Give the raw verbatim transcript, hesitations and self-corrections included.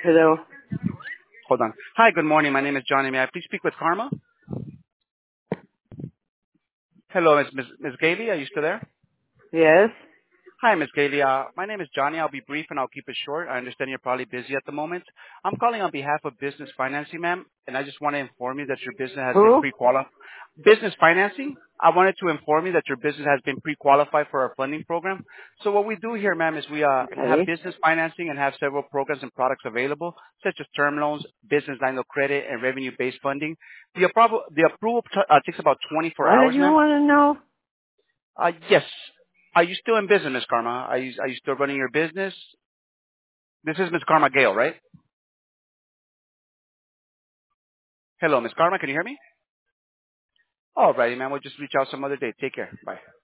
Hello. Hold on. Hi, good morning. My name is Johnny. May I please speak with Karma? Hello, Miss Miss Miss Gailey. Are you still there? Yes. Hi, Miss Gailey. Uh, my name is Johnny. I'll be brief and I'll keep it short. I understand you're probably busy at the moment. I'm calling on behalf of Business Financing, ma'am, and I just want to inform you that your business has been Who? pre-qualified. Business Financing? I wanted to inform you that your business has been pre-qualified for our funding program. So what we do here, ma'am, is we uh, have Okay. business financing and have several programs and products available, such as term loans, business line of credit, and revenue-based funding. The, appro- the approval t- uh, takes about twenty-four What did hours, you ma'am. want to know? Uh, yes. Are you still in business, Miss Karma? Are you, are you still running your business? This is Miss Karma Gale, right? Hello, Miss Karma. Can you hear me? All righty, ma'am. We'll just reach out some other day. Take care. Bye.